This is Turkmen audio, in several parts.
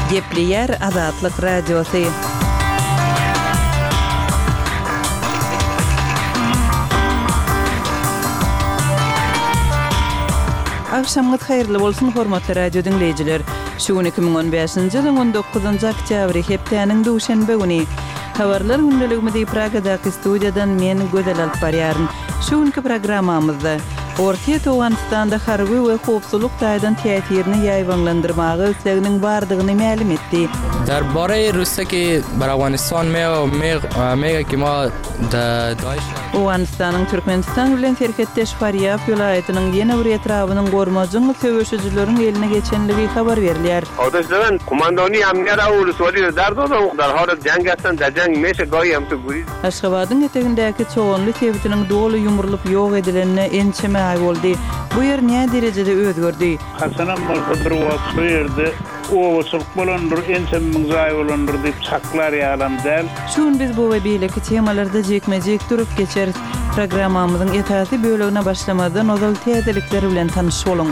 Gepli yer Azatlyk Radiosu. Akşamınız hayırlı bolsun hormatly radio dinleyijiler. Şu 2015-nji ýylyň 19-njy oktýabry hepdeniň duşanbe güni. Habarlar gündeligimizde Pragadaky studiýadan men Gödel alyp barýaryn. Şu günkü programmamyzda Orta Owganistanda harby we howpsuzlyk daýdan täsirini ýaýwanlandyrmagy ösleginiň bardygyny ma'lum etdi. درباره روسیه که بر افغانستان میگه که ما Owganistanyň Türkmenistan bilen serhetdeş Faryab vilayatynyň ýene bir etrabynyň gormajyň söwüşçüleriň eline geçenligi habar berilýär. Awdaşlaryň komandony amniyat awlusyny dardyň ugdar halat jangatdan da jang meşe goýam tu guri. Aşgabatyň etegindäki çoğunly tebitiniň doly ýumrulyp ýok edilenine ençeme ay boldy. Bu ýer näme derejede özgördi? Hasanam bir wagt berdi. O sokmalandır ensemmiň zaý bolandyr diýip çaklar ýalam däl. Şun biz bu we beýleki temalarda jekmejek durup geçer. Programmamyzyň etasi bölegine başlamadan ozal täzelikler bilen tanyş boluň.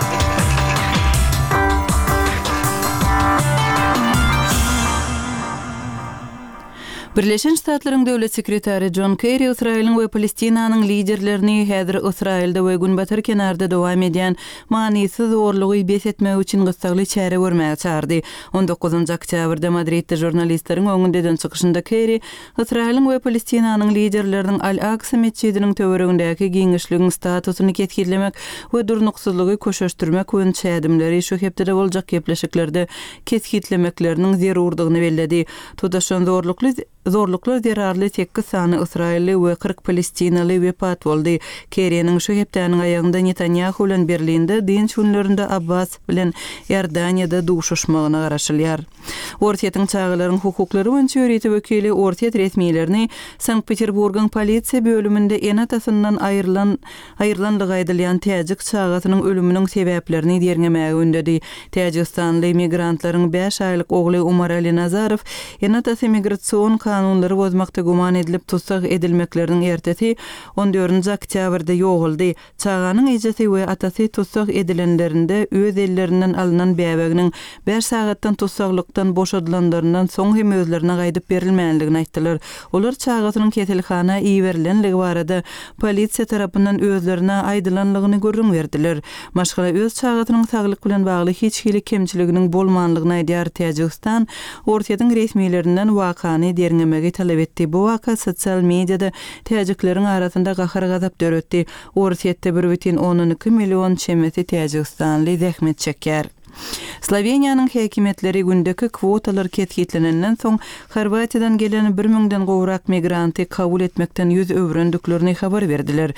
Birleşen Ştatlaryň döwlet sekretary John Kerry Israýlyň we Palestinanyň liderlerini häzir Israýlda we günbatyr kenarda dowam edýän manysyz zorlugy besetmek üçin gysgaly çäre görmäge çağırdy. 19-njy oktýabrda Madridde jurnalistleriň öňünden çykyşynda Kerry Israýlyň we Palestinanyň liderleriniň Al-Aqsa mescidiniň töweregindäki giňişligiň statusyny ketkilemek we durnuksuzlygy köşeşdirmek we çädimleri şu hepde boljak gepleşiklerde ketkilemekleriniň zerurdygyny belledi. Todaşan zorluklar derarly tekki sany Israýly we 40 Palestinaly wepat boldy. Kerry'niň şu hepdeniň aýagynda Netanyahu bilen Berlinde, dinç günlerinde Abbas bilen Ýordaniýada duşuşmagyna garaşylýar. Ortaýatyň çağlaryň hukuklary we çöýreti wekili Ortaýat resmiýetlerini Sankt-Peterburgyň polisiýa bölüminde enatasyndan aýrylanlygy aýdylýan täjik çağatynyň ölüminiň sebäplerini derňemäge öndedi. Täjikistanly migrantlaryň 5 aýlyk ogly Umar Ali Nazarow enatasy migrasiýon kanunlary bozmakda guman edilip tutsak edilmeklerinin ertesi 14-nji oktýabrda ýoguldy. Çağanyň ejesi we atasy tutsak edilenlerinde öz ellerinden alynan bäbeginiň 5 sagatdan tutsaklykdan boşadylanlaryndan soň hem özlerine gaýdyp berilmänligini aýtdylar. Olar çağatynyň ketilhana iýerilenligi barada polisiýa tarapyndan özlerine aýdylanlygyny görüň berdiler. Maşgala öz çağatynyň saglyk bilen bagly hiç hili kemçiliginiň bolmanlygyny aýdýar. Täjikistan Ortaýatyň resmiýetlerinden wakany derňemegi talep etdi. Bu waka sosial mediada täjikleriň arasynda gahar gazap döretdi. Ortaýatda 1,12 million çemeti täjikistanly zähmet çeker. Sloveniýanyň häkimetleri gündeki kwotalar ketkilenenden soň Horwatiýadan gelen 1000den gowrak migranty kabul etmekden ýüz öwrendiklerini habar berdiler.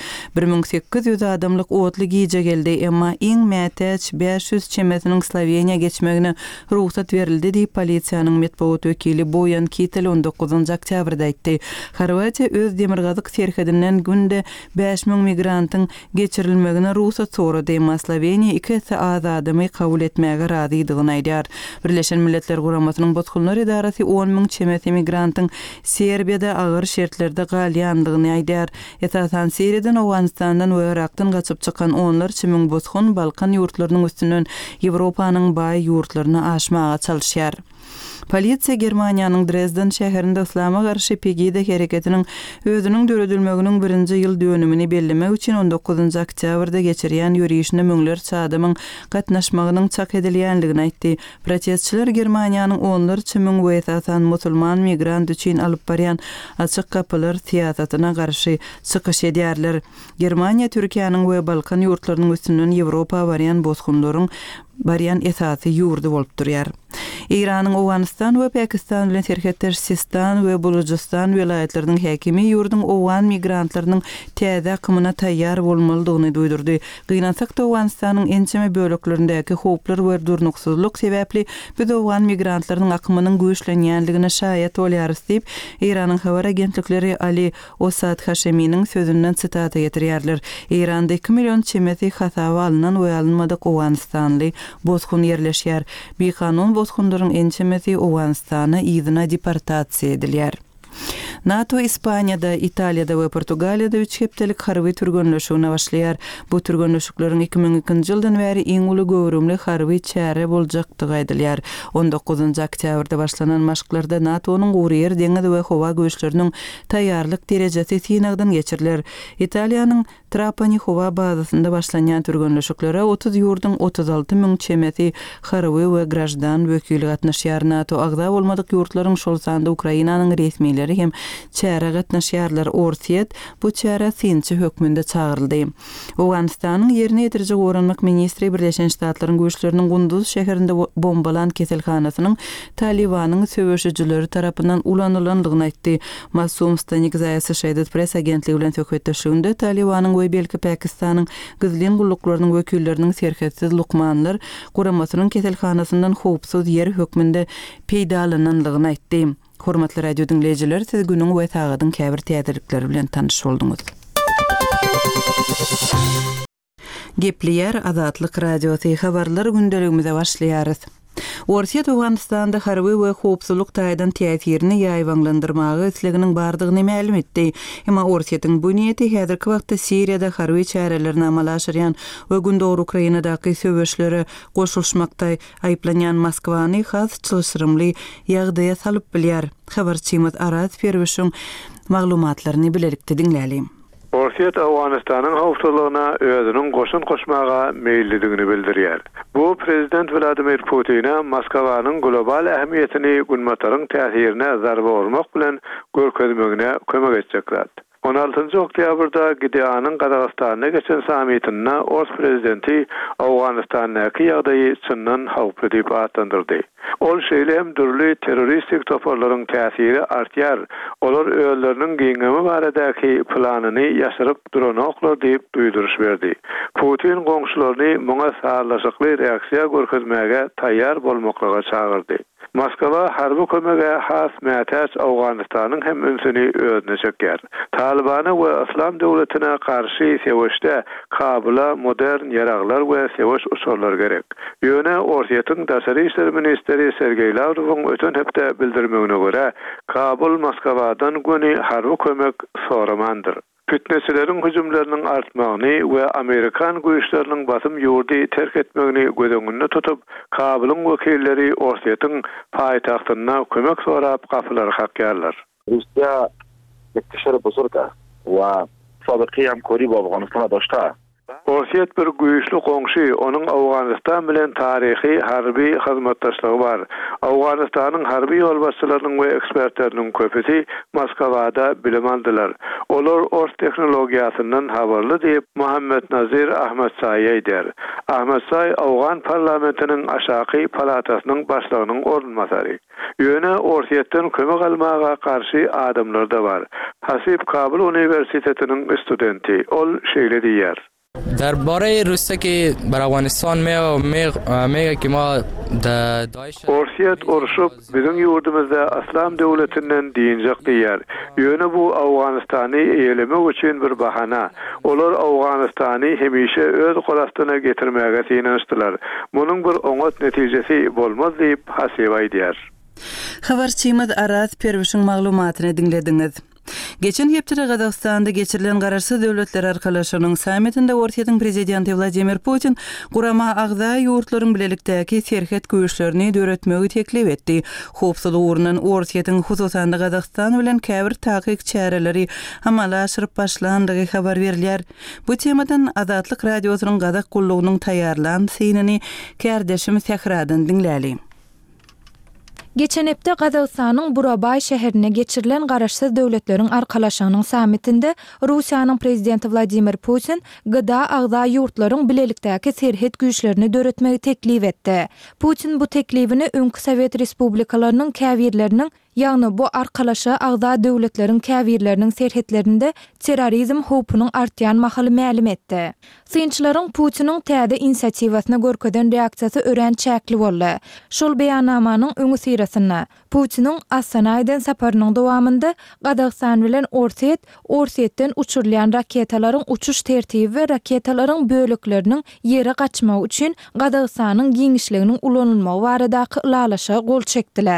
1800 adamlyk otly giýje geldi, emma iň mätäç 500 çemetiniň Sloveniýa geçmegine ruhsat berildi diýip polisiýanyň medeniýet wekili Bojan Kitel 19-njy oktýabrda aýtdy. Horwatiýa öz demirgazyk serhedinden günde 5000 migrantyň geçirilmegine ruhsat sorady, emma Sloveniýa 2 az adamy kabul etmegi radydygyny aýdýar. Birleşen Milletler Guramasynyň botkunlary idarasy 10.000 çemet migrantyň Serbiýada agyr şertlerde galýandygyny aýdýar. Etasan Seriýadan, Owganistandan we Irakdan gaçyp çykan onlarça ming botkun Balkan ýurtlarynyň üstünden Ýewropanyň baý ýurtlaryna aşmaga çalyşýar. Polisiýa Germaniýanyň Dresden şäherinde islama garşy Pegida hereketiniň özüniň döredilmeginiň 1-nji ýyl dönümini bellemek üçin 19-njy oktýabrda geçirýän ýürüýüşine müňlerçe adamyň gatnaşmagynyň çak edilýänligini aýtdy. Protestçiler Germaniýanyň onlarça müň we esasan musulman migrant üçin alyp barýan açyk kapylar siýasatyna garşy çykyş edýärler. Germaniýa Türkiýanyň we Balkan ýurtlarynyň üstünden Ýewropa barýan esasy ýurdy bolup durýar. Iranyň Owganistan we Pakistan bilen serhetdeş Sistan we Bulujistan vilayatlarynyň häkimi ýurdun Owgan migrantlarynyň täze akymyna taýýar bolmalydygyny duýdurdy. Gynansak da Owganistanyň ençeme böleklerindäki howplar we durnuksuzlyk sebäpli biz Owgan migrantlarynyň akymynyň güýçlenýänligine şaýat bolýarys diýip Iranyň habar agentlikleri Ali Osad Hasheminiň sözünden sitata getirýärler. Iranda 2 million çemeti hasaba alynan we alınmadyk Owganistanly botkun yerleşýär. Bir kanun botkunlaryň ençemesi Owganistana ýygyna deportasiýa edilýär. NATO Ispaniyada, Italiyada we Portugaliyada 3 hepdelik harby türgönleşigine başlaýar. Bu türgönleşikleriň 2002-nji ýyldan bäri iň uly göwrümli harby çäre boljakdygy aýdylýar. 19 oktýabrda başlanan maşklarda NATO'nun Guryer deňiz we howa güýçleriniň taýýarlyk derejesi synagdan geçiriler. Italiýanyň Trapani howa bazasynda başlanýan türgönleşiklere 30 ýurdyň 36 000 çemeti harby we grajdan wekili gatnaşýar. NATO agda bolmadyk ýurtlaryň şol sanda Ukrainanyň resmiýleri hem çäre gatnaşýarlar. Orsiýet bu çäre sinçi hökmünde çağıryldy. Owganistanyň ýerine ýetirjek öwrenmek ministri Birleşen Ştatlaryň güýçleriniň Gunduz şäherinde bombalan keselhanasynyň Talibanyň söwüşçüleri tarapyndan ulanylandygyny aýtdy. Masum Stanik Zayasy Şeýdet press agentligi bilen söhbetdeşiginde Talibanyň we belki Pakistanyň gyzlyn gullaklarynyň wekilleriniň serketsiz lukmanlar guramasynyň keselhanasyndan howpsuz ýer hökmünde peýdalanandygyny aýtdy. Hormatly radio dinleyijiler, siz günüň we taýgadyň käbir täzelikleri bilen tanyş bolduňuz. Gepliýär Azatlyk radiosy habarlar gündeligimize başlaýarys. Orsiýet Owganistanda harby we howpsuzlyk taýdan täsirini ýaýwanlandyrmagy isleginiň bardygyny ma'lum etdi. Emma Orsiýetiň bu niýeti häzirki wagtda Siriýada harby çärelerini amalaşyrýan we gündöwür Ukrainadaky söwüşlere goşulşmakda aýplanýan Moskwany has çylşyrymly ýagdaýa salyp bilýär. Habarçymyz Aras Perwişiň maglumatlaryny bilelikde dinläli. Orsiýet Awganistanyň howpsuzlygyna özüniň goşun goşmaga meýilligini bildirýär. Bu prezident Vladimir Putin'e Moskwanyň global ähmiýetini günmataryň täsirine zarba bolmak bilen görkezmegine kömek etjekler. 16 oktýabrda Gideonyň Gazagystana geçen sammitinde Ors prezidenti Awganistanyňky ýagdaýy çyndan howply diýip atandyrdy. Ol şeýlem dürli terroristik toparlaryň täsiri artýar. Olar öýleriniň giňemi baradaky planyny ýaşyryp duranoklar diýip duýduruş berdi. Putin goňşularyny muňa sarlaşykly reaksiýa görkezmäge taýýar bolmaklyga çagyrdy. Moskwa harby kömege has mätäç Awganistanyň hem ünsüni özüne çekýär. Talibany we Islam döwletine karşı sewişde Kabyla modern ýaraglar we sewiş usullar gerek. Ýöne Orsiýetiň Daşary işler ministri Sergey Lavrowyň öten hepde bildirmegine görä, Kabyl Moskwadan göni harby kömek soramandyr. Fitneçileriň hüjümleriniň artmagyny we Amerikan güýçleriniň basym ýurdy terk etmegini göz tutup, Kabylyň wekilleri Orsiýetiň paýtagtyna kömek sorap gapylary hakýarlar. Rusya اكتشار بزرگه و سابقه همکاری با افغانستان داشته. Orsiýet bir güýçli goňşy, onuň Awganistan bilen taryhy harby hyzmatdaşlygy bar. Awganistanyň harby ýolbaşçylarynyň we ekspertleriniň köpüsi Moskwada bilim aldylar. Olar ors tehnologiýasyndan habarly diýip Muhammed Nazir Ahmedsaý aýdýar. Ahmedsaý Awgan parlamentiniň aşaky palatasynyň başlygynyň orunmasary. Ýöne Orsiýetden kömek almaga karşı adamlar da bar. Hasib Kabul Üniversitetiniň studenti. Ol şeýle diýär. درباره روسیه که بر افغانستان میگه که ما داعش Orsiýet urşup bizim ýurdumyzda Islam döwletinden diýinjek diýär. Ýöne bu Awganistany eýlemek üçin bir bahana. Olar Awganistany hemişe öz golastyna getirmäge synanyşdylar. Munyň bir oňat netijesi bolmaz diýip hasib aýdýar. Habarçymyz Aras Perwişiň maglumatyny dinlediňiz. Geçen hepde Gazagystanda geçirilen garaşsız döwletler arkalaşynyň sammitinde Orsiýetiň prezidenti Vladimir Putin gurama agza ýurtlaryň bilelikdäki serhet güýçlerini döretmegi teklip etdi. Howpsuzlyk ugrundan Orsiýetiň hususan Gazagstan bilen käbir takyk çäreleri amala aşyryp başlandygy habar berilýär. Bu temadan Azatlyk radiosynyň Gazak gullugynyň taýýarlan synany kärdeşim Sehradan dinläli. Geçen hepde Gazagystanyň Burabay şäherine geçirilen garaşsız döwletleriň arkalaşygynyň sammitinde Russiýanyň prezidenti Vladimir Putin gyda agza ýurtlaryň bilelikdäki serhet güýçlerini döretmegi teklip etdi. Putin bu teklibini öňkü Sowet respublikalarynyň käbirleriniň ýagny bu arkalaşa agza döwletleriň käbirleriniň serhetlerinde terrorizm howpunyň artýan mahaly ma'lum etdi. Synçylaryň Putiniň täze inisiatiwasyna görkezden reaksiýasy ören çäkli boldy. Şol beýannamanyň öňü sirasyna Putiniň Astanaýdan saparynyň dowamında Gazagstan bilen Orsiýetden uçurlayan raketalaryň uçuş tertibi we raketalaryň bölükleriniň ýere gaçmagy üçin Gazagstanyň giňişliginiň ulanylmagy baradaky ilalaşa gol çekdiler.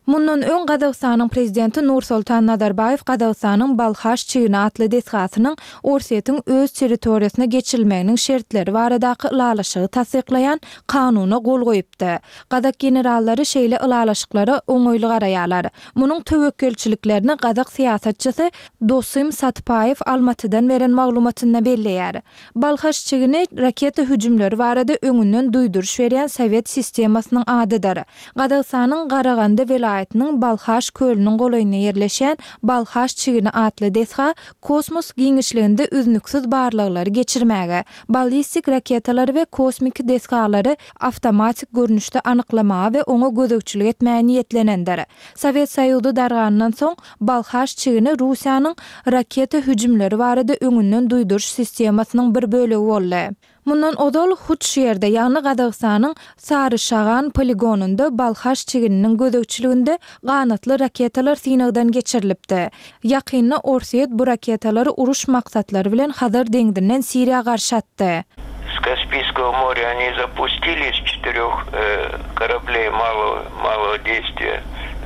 Mundan öň Gazagstanyň prezidenti Nursultan Nazarbayew Gazagstanyň Balhaş çygyny atly desgatynyň Orsetýň öz territoriýasyna geçirilmeginiň şertleri baradaky ılalaşygy tasdiklayan kanuny gol goýupdy. Gazak generallary şeýle ılalaşyklary oňoýly garaýarlar. Munyň töwekkülçiliklerini Gazak siýasatçysy Dosym Satpayew Almatydan beren maglumatynda belleýär. Balhaş çygyny raketa hüjümleri barada öňünden duýduruş berýän Sowet sistemasynyň adydyr. Gazagstanyň Garaganda vilayetinin Balhaş kölünün golayına yerleşen Balhaş çygyny atly desga kosmos giňişliginde üznüksiz barlykları geçirmäge, ballistik raketalary we kosmik desgalary awtomatik görnüşde anyklamaga we oňa gözegçilik etmäge niýetlenendir. Sowet Soýuzy dargandan soň Balhaş çygyny Russiýanyň raketa hüjümleri barada öňünden duýduruş sistemasynyň bir bölegi boldy. Mundan odal huç ýerde, ýagny Gazagstanyň Sarışagan poligonunda Balhaş çygynyň gözegçiliginde ganatly raketalar synagdan geçirilipdi. Ýakynda Orset bu raketalary uruş maksatlary bilen Hazar deňdinden Siriýa garşy atdy. С Каспийского моря они запустили с 4 кораблей малого действия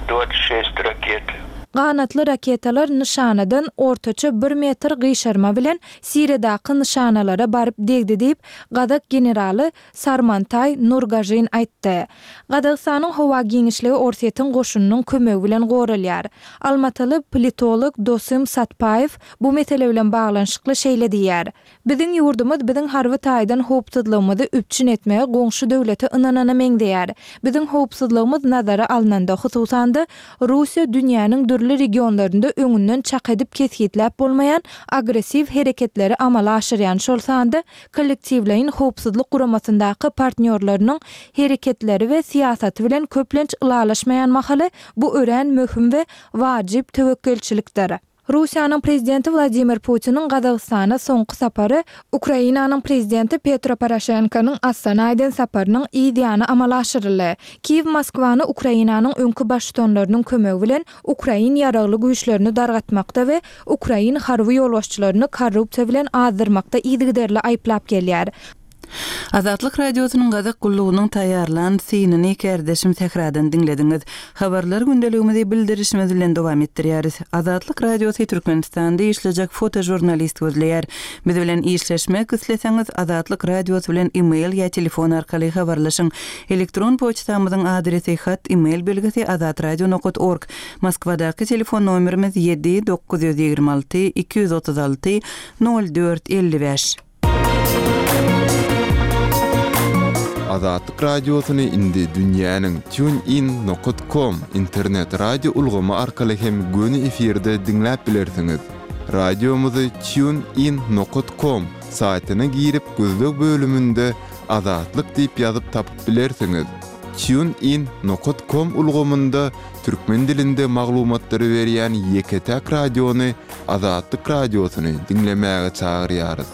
26 ракет. Ganatly raketalar nişanadan ortaça 1 metr gyşarma bilen Siriýadaky nişanalara baryp degdi diýip Gazak generaly Sarmantay Nurgajyn aýtdy. Gazagstanyň howa giňişligi Orsetýň goşunynyň kömegi bilen goralýar. Almatyly politolog Dosym Satpayew bu mesele bilen baglanşykly şeýle diýär. Biziň ýurdumyz biziň harby taýdan howpsuzlygymyzy üpçün etmege goňşy döwlete ynanana meňdeýär. Biziň howpsuzlygymyz nazara alnanda hususanda Russiýa dünýäniň dürli regionlarında öňünden çak edip kesgitläp bolmayan agresiv hereketleri amala aşyrýan şolsanda kollektiwlerin howpsuzlyk guramasyndaky partnerlerining hereketleri we siýasaty bilen köplenç ılalaşmayan mahaly bu ören möhüm we wajyp töwekkülçilikdir. Russiýanyň prezidenti Vladimir Putiniň Gazagstana soňky sapary Ukrainanyň prezidenti Petro Poroshenkonyň Astanaýdan saparynyň ideýany amala aşyryldy. Kiýew Moskwany Ukrainanyň öňkü başçylarynyň kömegi bilen Ukrain ýaragly güýçlerini dargatmakda we Ukrain harby ýolbaşçylaryny korrupsiýa bilen azdyrmakda ýygyderli aýplap gelýär. Azatlyk radiosynyň Gazak gullugynyň taýýarlan syniny kärdeşim tekradan dinlediňiz. Habarlar gündeligimizi bildirişimiz bilen dowam etdirýäris. Azatlyk radiosy Türkmenistanda işlejek fotojurnalist gözleýär. Biz bilen işleşmek isleseňiz Azatlyk radiosy bilen e-mail ýa telefon arkaly habarlaşyň. Elektron poçtamyzyň adresi hat e-mail belgisi azatradio.org. Moskwadaky telefon nomerimiz 7-926 236 0455. Azatlyk radiosyny indi dünýäniň tunein.com internet radio ulgamy arkaly hem göni efirde dinläp bilersiňiz. Radiomuzy tunein.com saýtyna girip gözlek bölümünde Azatlyk diýip ýazyp tapyp bilersiňiz. tunein.com ulgamynda türkmen dilinde maglumatlary berýän ýeketäk radiony Azatlyk radiosyny dinlemäge çagyrýarys.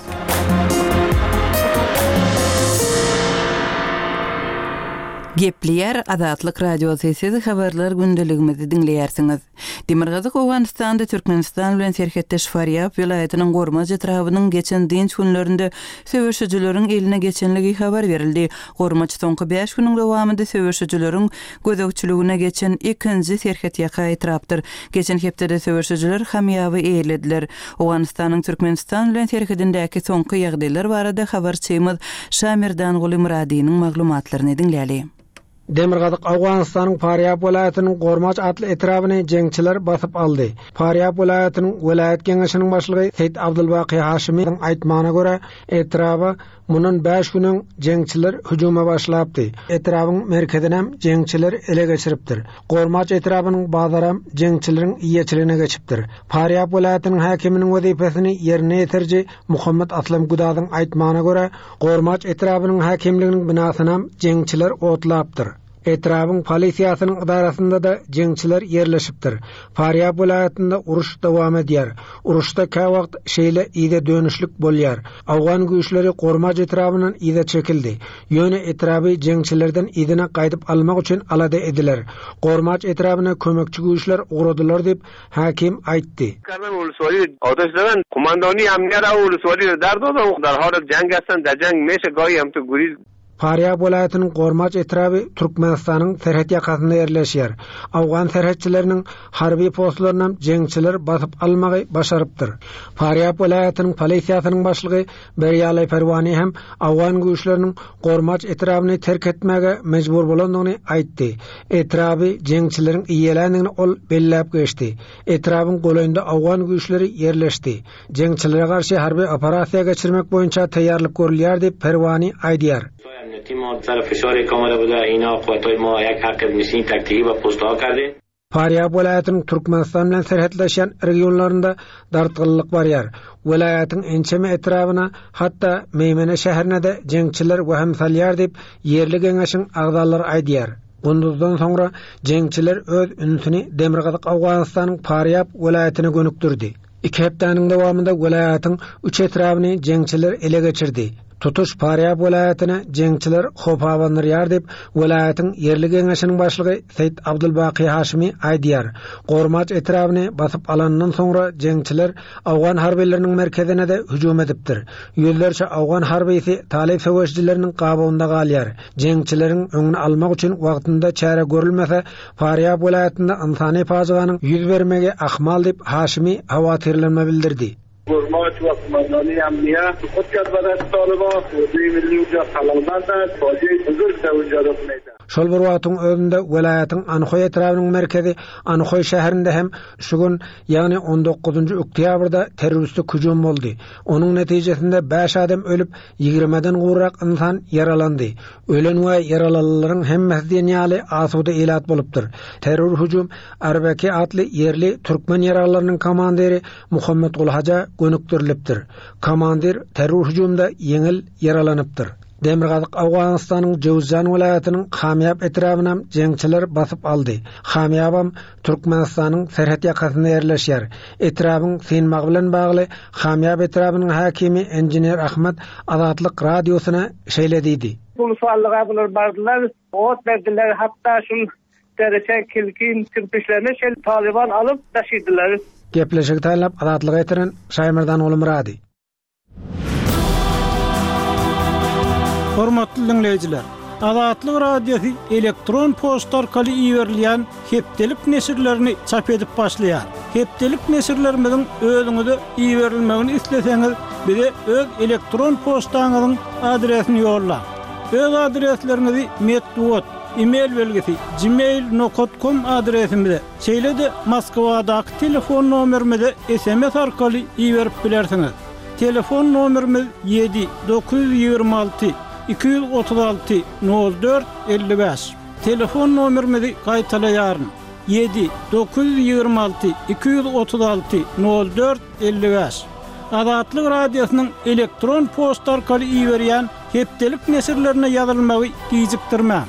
Gepleýär Azatlyk radiosyny siz habarlar gündeligimizi dinleýärsiňiz. Demirgazyk Owganystanda Türkmenistan bilen serhetdeş Faryab vilayatynyň Gormaz etrabynyň geçen dinç günlerinde söwüşçüleriň eline geçenligi habar berildi. Gormaz soňky 5 güniň dowamında söwüşçüleriň gözegçiligine geçen ikinji serhet ýaka etrapdyr. Geçen hepde söwüşçüler hamyawy eýlediler. Owganystanyň Türkmenistan bilen serhetindäki soňky ýagdaýlar barada habarçymyz Şamirdan Gulymradynyň maglumatlaryny dinleýäli. Demirgazyk Awganystanyň Faryab welaýatynyň Gormaz atly etrabyny jeňçiler basyp aldy. Faryab welaýatynyň welayat geňeşiniň başlygy Seyit Abdulbaqy Haşimyň aýtmagyna görä, etraba munun 5 güniň jeňçiler hüjuma başlapdy. Etrabyň merkezinem jeňçiler ele geçiripdir. Gormaz etrabynyň bazaram jeňçileriň iýeçiligine geçipdir. Faryab welaýatynyň hakiminiň wezipesini ýerine ýetirji Muhammed Aslam Gudadyň aýtmagyna görä, Gormaz etrabynyň hakimliginiň binasynam jeňçiler otlapdyr. Etrabyň polisiýasynyň idarasynda da jeňçiler ýerleşipdir. Faryab welaýatynda uruş dowam edýär. Uruşda ka wagt şeýle ýa-da dönüşlik bolýar. Awgan güýçleri Gormaz etrabynyň ýa-da çekildi. Ýöne etraby jeňçilerden ýa-da gaýdyp almak üçin alada ediler. Gormaz etrabyna kömekçi güýçler ugradylar diýip hakim aýtdy. Karman ulswali awdaşlagan komandony amniyara ulswali dardo da darhar jang gastan da jang meşe goýy hem to guriz Faryab welaýatynyň Gormaç etraby Türkmenistanyň serhet ýakasynda ýerleşýär. Awgan serhetçileriniň harby postlaryna jeňçiler basyp almagy başarypdyr. Faryab welaýatynyň polisiýasynyň başlygy Berýalay Perwani hem awgan güýçleriniň Gormaç etrabyny terk etmäge mejbur bolandygyny aýtdy. Etraby jeňçileriň iýelendigini ol belläp geçdi. Etrabyň golanynda awgan güýçleri ýerleşdi. Jeňçilere garşy harby operasiýa geçirmek boýunça taýýarlyk görülýär diýip Perwani aýdýar. تیم سر فشار کامل بوده اینا قوتای ما یک حرکت نشین تکتیکی و پست‌ها کرده. Faryab welaýatynyň Türkmenistan bilen serhetleşen regionlarynda dartgyllyk barýar. Welaýatyň ençeme etrabyna hatda Meýmene şäherine de jeňçiler wehim salýar diýip ýerli geňeşiň agdalary aýdýar. Gündüzden soňra jeňçiler öz ünsüni Demirgazyk Awganystanyň Faryab welaýatyna gönükdirdi. 2 hepdanyň dowamında welaýatyň 3 etrabyny jeňçiler ele geçirdi. Tutuş Faryab welaýatyna jeňçiler hopawandyryar diýip welaýatyň ýerli geňeşiniň başlygy Seýit Abdulbaqy Haşimi aýdýar. Gormaç etrabyny basyp alandan soňra jeňçiler awgan harbylariniň merkezine de hüjum edipdir. Ýüzlerçe awgan harbysi talep söwüşçileriniň gabawynda galýar. Jeňçileriň öňüni almak üçin wagtynda çäre görülmese Faryab welaýatynda insany pajyganyň ýüz bermegi ahmal diýip Haşimi hawatyrlanma bildirdi. Gormaç ve Kumandani Amniya خود کرد و دست طالبان خودی ملی اونجا خلالمندند فاجعه بزرگ در اونجا رخ میده. Şol bir wagtyň özünde welaýatyň Anykoy etrabynyň merkezi Anykoy şäherinde hem şu gün ýagny 19-njy oktýabrda terroristlik hüjum boldy. Onuň netijesinde 5 adam ölüp 20den gurrak insan yaralandy. Ölen we yaralanlaryň hemmesi ýaly asuda elat bolupdyr. Terror hüjum Arbaki atly ýerli türkmen yaralarynyň komandiri Muhammed Gulhaja gönükdirilipdir. Komandir terror hüjumda ýeňil yaralanypdyr. Demirgazyk Awganystanyň Jowzjan welaýatynyň Hamyab etrabyna jeňçiler basyp aldy. Hamyabam Türkmenistanyň serhet ýakasynda ýerleşýär. Etrabyň synmagy bilen bagly Hamyab etrabynyň hakimi Engineer Ahmet Azatlyk radiosyna şeýlediydi. Bu suallara bular bardylar, ot berdiler, hatda şun derece kilkin kirpişlerini Taliban alıp taşıdılar. Gepleşik taýlap Azatlyk etiren Şaýmyrdan oly Murady. Hormatly dinleýijiler, Azatlyk radiosu elektron poçta arkaly iýerilýän hepdelik nesirlerini çap edip başlaýar. Hepdelik nesirlerimiziň özüňize iýerilmegini isleseňiz, bize öz elektron poçtaňyzyň adresini ýollar. Öz adreslerinizi metduat, e-mail belgisi gmail.com adresimize, şeýle-de Moskwadaky telefon nomerimize SMS arkaly iýerip bilersiňiz. Telefon nomerimiz 7-926 236 04 55. Telefon nomerimizi gaýtalaýaryn. 7-926 236 04 55. Azatlyk radiosynyň elektron poçta arkaly iýerýän hepdelik nesirlerine ýazylmagy gijikdirmä.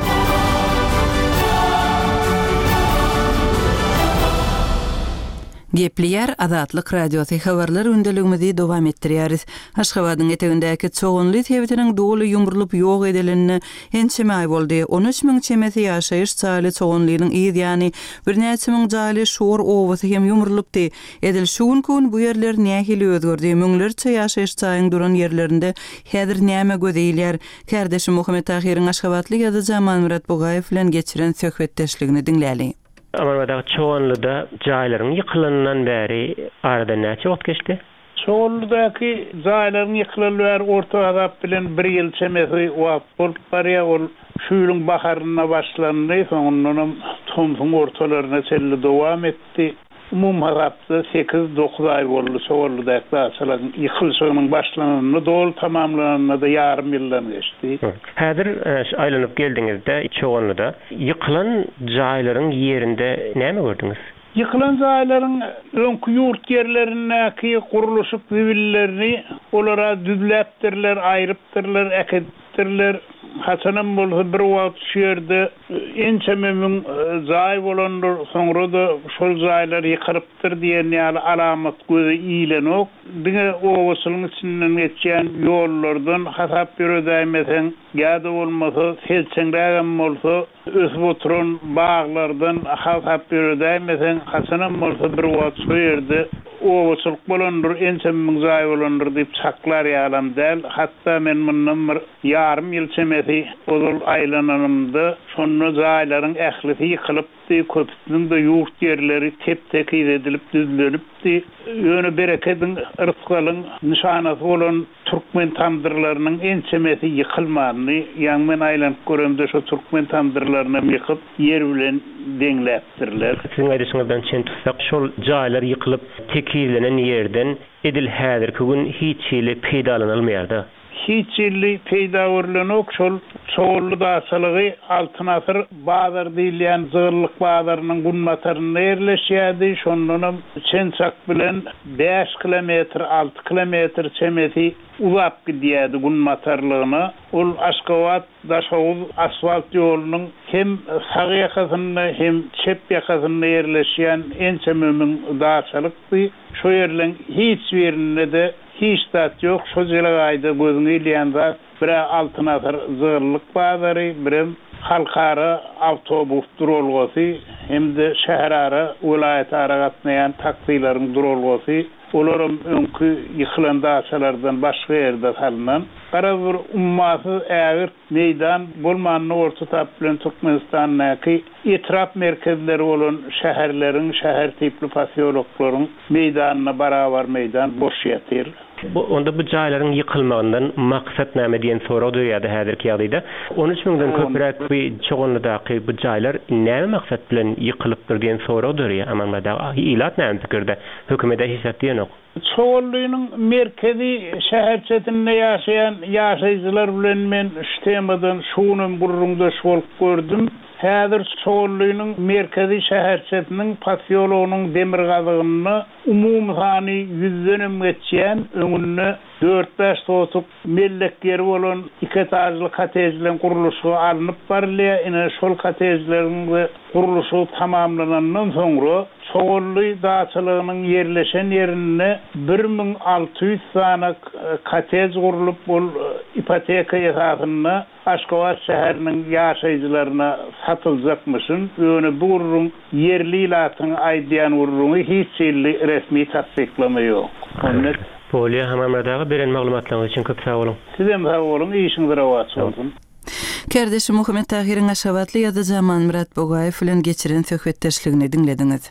Gepleýär Azatlyk radiosu habarlar öndeligimizi dowam etdirýäris. Aşgabatyň etegindäki çoğunly tebitiniň doly ýumrulyp ýok edilenini ençeme ay boldy. 13.000 çemesi ýaşaýyş çaly çoğunlygynyň ýa-ni birnäçe miň jaly şor owasy hem ýumrulypdy. Edil şu gün bu ýerler nähili özgördi. Müňlerçe ýaşaýyş çaýyň duran ýerlerinde häzir näme gözeýilýär? Kardeşim Muhammed Tahiryň Aşgabatly ýazyjy Murat Bogaýew bilen geçiren söhbetdeşligini dinläli. Amarmada çoğunluda jaýlaryň ýykylandan bäri arada näçe wagt geçdi? Çoğunludaky jaýlaryň ýykylanlar orta azap bilen 1 ýyl çemesi wagt bolup barýar. Ol şu ýylyň baharyna başlandy, soňundan Tomsun ortalaryna çelli dowam etdi. Umum harapda 8-9 ay boldy. Çoğunludaky asalan ýykylyşynyň başlananyny dol tamamlananyna da ýarym ýyldan geçdi. Häzir aýlanyp geldiňizde çoğunluda ýykylan jaýlaryň ýerinde näme gördüňiz? Yıkılan jaýlaryň öňkü ýurt ýerlerindäki guruluşyk zibillerini olara düzläpdirler, aýrypdyrlar, äketdirler. Hasanam bolsa bir wagt şerde ençememin jaý bolanlar soňra da şol jaýlar ýykyrypdyr diýen ýaly alamat göze iýlenok. Diňe owasynyň içinden geçýän ýollardan hasap ýöredäýmesen, ýa-da bolmasa selçeňrägem bolsa ösüp oturan baglardan hasap ýöredäýmesen, hasanam bolsa bir wagt şerde owaçylyk bolandyr, ensemmiň zaý bolandyr diýip çaklar ýalam däl. Hatda men mundan bir ýarym ýyl çemeti ol aýlananymda şonu zaýlaryň ählisi ýykylypdy, köpüniň de ýurt ýerleri tep-tekir edilip düzlenipdi. Ýöne bereketiň ırtgalyň nişanasy bolan Türkmen tamdyrlarynyň ensemeti ýykylmagyny, ýa-ni men aýlanyp göremde şo Türkmen tamdyrlaryny ýykyp ýer bilen deňläpdirler. Siziň aýdyşyňyzdan çen tutsak, şol jaýlar ýykylyp tekirlenen ýerden edil häzirki gün hiç ýyly peýdalanylmaýardy. Hiç ýyly peýda görlenok şol çoğullu daçalygy altyn asır bazar diýilýän zygyrlyk bazarynyň gunmataryna ýerleşýärdi. Şondan çençak bilen 5 kilometr 6 kilometr çemeti uzap gidýärdi gunmatarlygyna. Ol Aşgabat Daşoğuz asfalt ýolunyň hem sag ýakasyna hem çep ýakasyna ýerleşýän ensememiň daçalykdy. Şo ýerleň hiç birinde de hiç tat ýok. Şo jylaýda gözüňe ilýän zat bir altyn asır zygyrlyk bazary, bir halkara awtobus durulgasy, hem-de şäher ara vilayet ara gatnaýan taksilaryň durulgasy. Olaram öňkü ýykylan daçalardan başga ýerde salynan gara bir ummaty ägir meýdan bolmanyny orta tap bilen Türkmenistanyňky etrap merkezleri bolan şäherleriň, şäher tipli pasiýoloklaryň meýdanyna barabar meýdan boş ýatyr. Onda bu jaýlaryň ýykylmagyndan maksat näme diýen sorag döýärdi häzirki ýagdaýda. 13.000-den köpürek bir çoğunlydaky bu jaýlar näme maksat bilen ýykylypdyr diýen sorag döýär. Amanda ilat näme pikirde? Hökümete hesap diýenok. Çoğulluğunun merkezi şäher çetinde ýaşaýan ýaşaýjylar bilen men iştemadan şunun burrunda şolup gördüm. Häzir çoğulluğunun merkezi şäher çetiniň pasiýologynyň demir gazygyny umumy sany 100-den geçýän öňünde 4-5 sotup mellekleri bolan 2 etažly kotejlerin guruluşy alınıp barylýar. Ine şol kotejleriň guruluşy tamamlanandan soňra çoğully daçalygynyň ýerleşen ýerine 1600 sanac kotej gurulup bol ipoteka esasyna Aşgabat şäheriniň ýaşaýjylaryna satyljakmyşyn. Öňe bu gurulun ýerli ilatyň aýdýan guruluny hiç ýyly resmi tasdiklama ýok. Polya hamamradagy beren maglumatlaryňyz üçin köp sag bolun. Sizem sag bolun, işiňiz rawat bolsun. Kerdeşi Muhammed Tahir'in Aşgabatly ýa-da Zaman Murat Bogaýew bilen geçiren söhbetdeşligini dinlediňiz.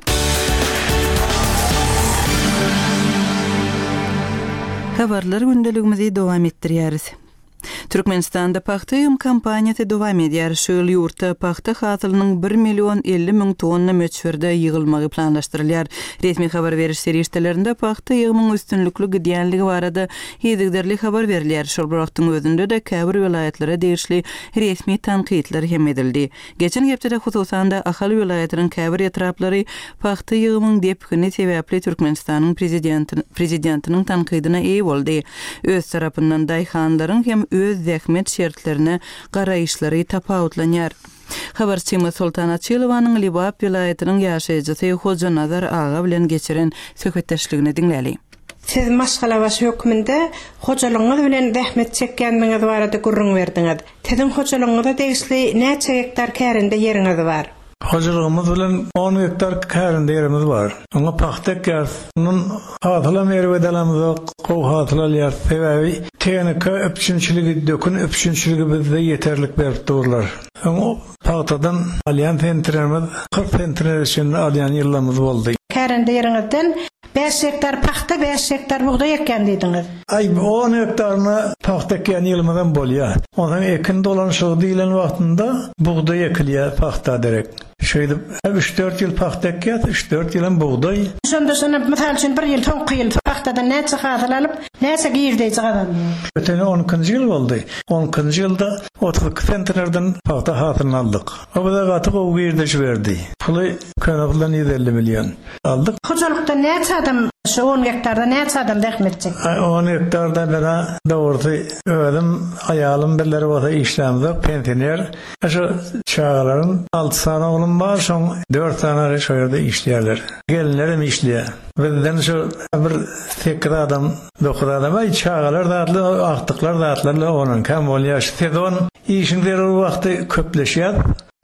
Habarlar gündeligimizi dowam etdirýäris. Türkmenistanda paxta ýym kampaniýasy dowam edýär. Şu ýurtda paxta hasylynyň 1.050.000 tonna möçberde ýygylmagy planlaşdyrylýar. Resmi habar beriş serişdelerinde paxta ýygymyň üstünlükli gidýänligi barada ýedigderli habar berilýär. Şol wagtyň özünde de käbir vilayatlary degişli resmi tanqidler hem edildi. Geçen hepde hususan da ahali vilayatynyň käbir etraplary paxta ýygymyň depkini sebäpli Türkmenistanyň prezidentiniň tanqydyna eýe boldy. Öz tarapyndan daýhanlaryň hem öz zähmet şertlerine garaýyşlary tapawutlanýar. Habarçymyz Sultan Açylowanyň Libap vilayatynyň ýaşaýjysy Hoja Nazar aga bilen geçiren söhbetdeşligini dinläli. Siz Maşgalabaş höküminde hojalygyňyz bilen zähmet çekýänmiňiz barada gurrun berdiňiz. Sizin hojalygyňyzda degişli näçe hektar kärinde ýeriňiz bar? Hojalygymyz bilen 10 hektar kärinde ýerimiz bar. Oňa paxta kärsiň hatyla merwedelerimiz gow hatylýar. Sebebi teňke öpçünçiligi dökün öpçünçiligi bizde ýeterlik berip durlar. Oňa paxtadan alýan tentirimiz 40 tentir üçin alýan ýyllarymız boldy. Kärinde ýeriňizden 5 hektar paxta, 5 hektar buğday ekýän diýdiňiz. 10 hektaryny paxta ekýän ýylymyzdan bolýar. Ondan ekin dolanşygy diýilen wagtynda buğday ekilýär paxta derek. Şöyle 3-4 ýyl paxta ekýär, 3-4 ýyl buğday. Şonda şuna mysal üçin 1 ýyl toňky ýyl paxtadan näçe hasyl alyp, näçe girdi çygadan. Öteni 10-njy ýyl boldy. 10-njy ýylda 32 centnerden paxta hasyl aldyk. O da gatyp o girdi berdi. Puly köňepden 150 million aldyk. Hojalykda näçe adam şu 10 hektarda näçe adam zähmet çekdi? 10 hektarda bera dowrdy ödüm aýalym birleri bolsa işlemde pensioner. Şu çağalaryň 6 sana oğlum var, şoň 4 sana şu ýerde işleýärler. Gelinlerim işleýär. Bizden şu bir 8 adam, 9 adam ay çağalar datly, agtyklar datly onuň kam bolýar. Sezon işin berer wagty köpleşýär.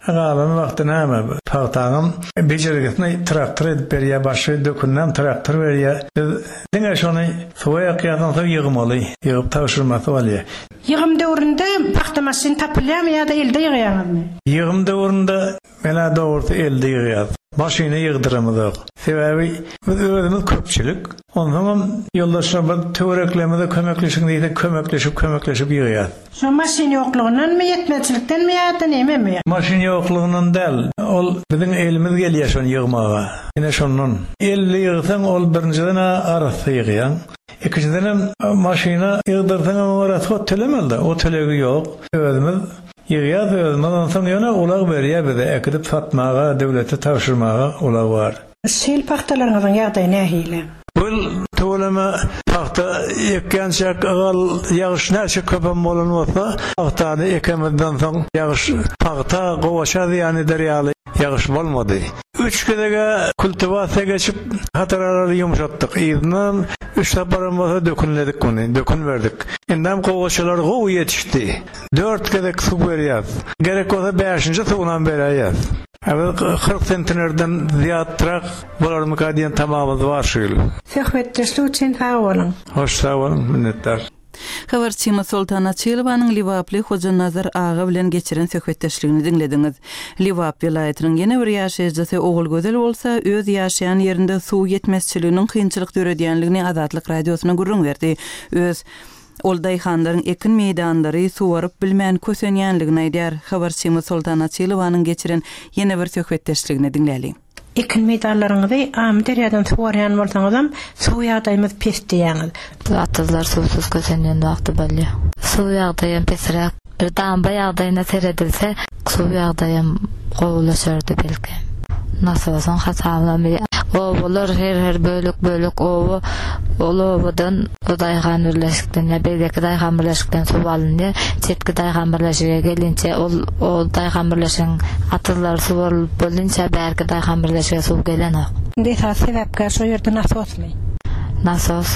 Galan wagtyna ama pagtagym bejergetini traktor edip berýär, başy dökünden traktor berýär. Diňe şonu soya ýakydan soň ýygmaly, ýygyp taşyrmasy bolýar. Ýygym döwründe paxta maşyny tapylýarmy ýa-da elde ýygýarmy? Ýygym döwründe mena dogry elde ýygýar. Maşyny ýygdyramadyk. Sebäbi biz özümiz köpçülik. Ondan ýoldaşlar töwereklemede kömekleşik diýip kömekleşip ýygýar. Şu maşyny ýoklugyndan mı ýetmezçilikden mi ýa-da näme? Maşyny ýoklugyndan däl. Ol biziň elimiz gelýär şonu ýygmaga. Ine şondan. Elle ýygsaň ol birinciden arasy ýygýan. İkinciden maşyna ýygdyrsaň arasy telemelde. O telegi ýok. Özümiz ýygýar, özümiz soň ýana ulag berýär bize. Ekidip satmaga, döwlete taşyrmaga ulag bar. Sel paxtalaryňyzyň ýagdaýy nähili? Bu tolama paxta ekkençek agal ýagyş näçe köpem bolan bolsa, paxtany ekemeden soň ýagyş paxta gowaşa ýany derýaly ýagyş bolmady. 3 kedege kultivasiýa geçip hataralary ýumşatdyk. Ýygyny 3 taparan bolsa dökünledik bunu, dökün berdik. Endam gowaşalar gowy ýetişdi. 4 kedek su berýär. Gerek bolsa 5-nji suwdan berýär. Awel 40 sentnerden ziyatrak bolarmy kadiýan tamamyz bar şol. Söhbetdeşlik üçin sag bolun. Hoş sag bolun, minnetdar. Habarçymy Sultan Açylowanyň Liwaply Hoja Nazar ağa bilen geçiren söhbetdeşligini dinlediňiz. Liwap vilayatynyň ýene bir ýaşaýjysy ogul gözel bolsa, öz ýaşaýan ýerinde suw ýetmezçiliginiň kynçylyk döredýänligini Azatlyk radiosyna gurrun berdi. Öz ol daýhanlaryň ekin meýdanlary suwaryp bilmän kösenýänligini aýdýar. Habarçymy Sultan Açylowanyň geçiren ýene bir söhbetdeşligini dinläli. Ekin meýdanlaryňyzy am derýadan suwarýan bolsaňyzam suw ýagdaýymyz pes diýäňiz. Atlar suwsuz kösenýän wagty bolýar. Suw ýagdaýym pesrek. Bir damba ýagdaýyna seredilse, suw ýagdaýym gowulaşardy belki. Nasabasan hasablamay. O bolar her bölük o olawadan daýhan birleşikden ýa beýleki daýhan birleşikden suw alındy. Çetki daýhan birleşige gelinçe o daýhan birleşigiň atlar suw bolinçe bärki daýhan birleşige suw gelenok. Desa sebäpkä şo ýerde nasosmy? Nasos.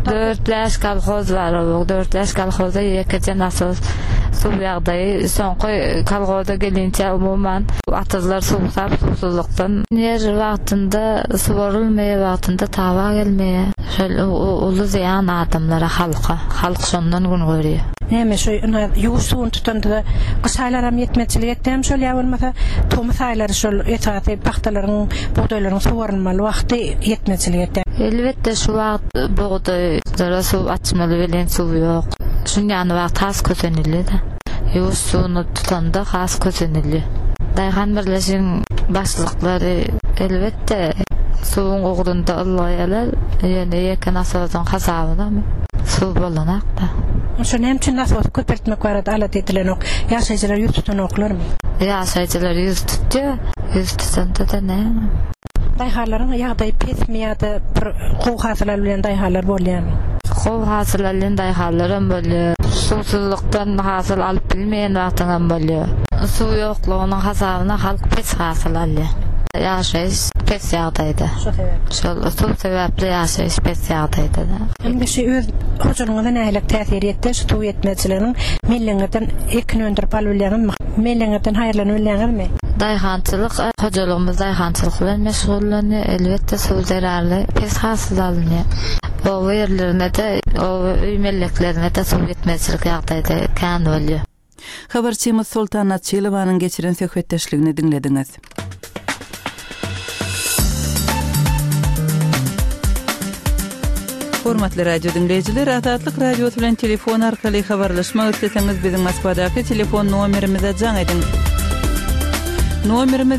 4 leş kolhoz bar, 4 leş kolhozda ýekje nasos suw ýagdaýy soňky kolhozda gelinçe umumyň atlar suw sap suwsuzlukdan yer wagtynda suwarylmaýan wagtynda tawa gelmeýär. Şol uly ziyan adamlara halk şondan gün görýär. Näme şo ýuwsuň tutanda gysaýlaram ýetmezçilik etdim şol ýa bolmasa tomusaýlar şol etaty paxtalaryň buğdaýlaryň suwarylmaly wagty ýetmezçilik etdim. Elbetde şu wagt buğdaý zara suw açmaly bilen suw ýok. Şundan wagt has kösenildi. Ýuwsuny tutanda has kösenildi. Daýhan birleşigiň başlyklary elbetde suwun ogdunda allaýalar, ýene ýeken asasyň hasabyna suw bolanakda. Şo näme nasos köpertmek barada alat edilenok, ýaşaýjylar ýüz tutanoklarmy? Ýaşaýjylar ýüz tutdy, ýüz tutanda da näme? Daýhallaryň ýagdaýy pesmi ýa-da bir gowy hasylar bilen daýhallar bolýarmy? Gowy hasylar bilen daýhallarym bolýar. Suwsuzlukdan hasyl alyp bilmeýän wagtynam bolýar. Suw ýoklugynyň hasabyna halk pes hasyl alýar. Ýaşaýyş pes ýagdaýda. Şol suw sebäpli ýaşaýyş pes ýagdaýda. Indi şu öz hojalygyna nähilek täsir etdi, suw ýetmezçiliginiň milliňden ekin öndürip alýarmy? Milliňden haýyrlanyp bilýärmi? Daýhançylyk hojalygymyz daýhançylyk bilen meşgullanýar. Elbetde suw zararly pes hasyl alynýar. O ýerlerine de, o öý melleklerine de suw ýetmezçilik ýagdaýda kän bolýar. Habarçymyz Sultan Açylowanyň geçiren söhbetdeşligini dinlediňiz. Hormatly radio dinleyijiler, Azatlyk radiosu bilen telefon arkaly habarlaşmak isleseňiz biziň Moskvadaky telefon nomerimize jaň edin. Nomerimiz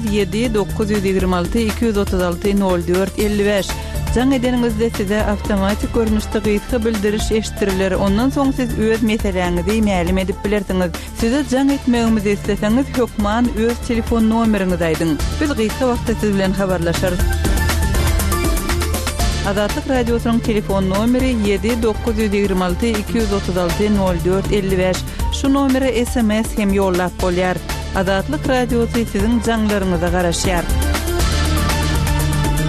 7-926-236-04-55. Jaň edeningizde size awtomatik görnüşde gysga bildiriş eşitiriler. Ondan soň siz öz meseleňizi ma'lum edip bilersiňiz. Size jaň etmegimizi isleseňiz hökman öz telefon nomeriňizi aýdyň. Biz gysga wagtda siz bilen habarlaşarys. Azatlyk radiosynyň telefon nomeri 7-926-236-04-55. Şu nomere SMS hem ýollap bolýar. Azatlyk radiosu siziň jaňlaryňyza garaşýar.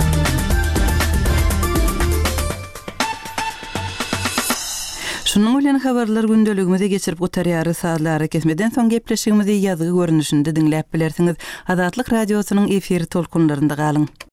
Şunun bilen Bilen habarlar gündeligimizi geçirip gutarýary saatlara kesmeden soň gepleşigimizi ýazgy görnüşinde dinläp bilersiňiz. Azatlyk radiosynyň efir tolkunlarynda galyň.